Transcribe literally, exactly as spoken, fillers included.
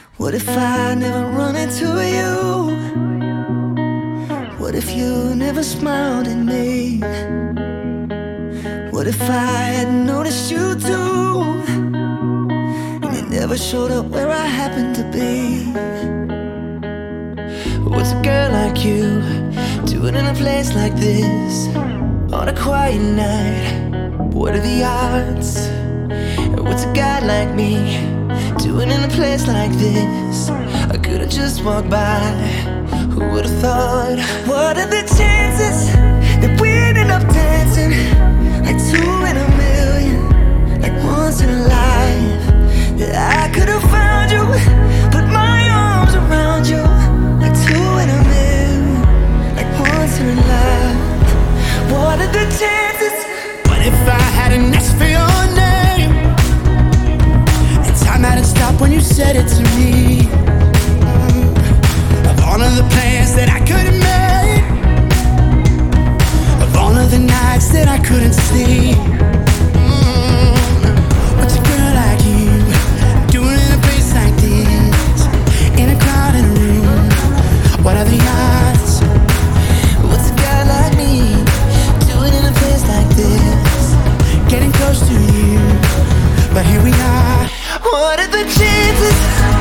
What if I never run into you? What if you never smiled at me? What if I hadn't noticed you too, and you never showed up where I happened to be? What's a girl like you doing in a place like this on a quiet night? What are the odds? What's a guy like me doing in a place like this? I could've just walked by. Who would've thought? What are the chances that we ended up dancing like two in a million, like once in a life? That I could've found you, put my arms around you, like two in a million, like once in a life. What are the chances? What if I hadn't asked for your name, and time hadn't stopped when you said it to me? Mm. Of all of the plans that I could have made, of all of the nights that I couldn't sleep, mm. What's a girl like you doing in a place like this, in a crowded room? What are the odds? What's a guy like me doing in a place like this, Getting close to you, but here we are. what are the chances?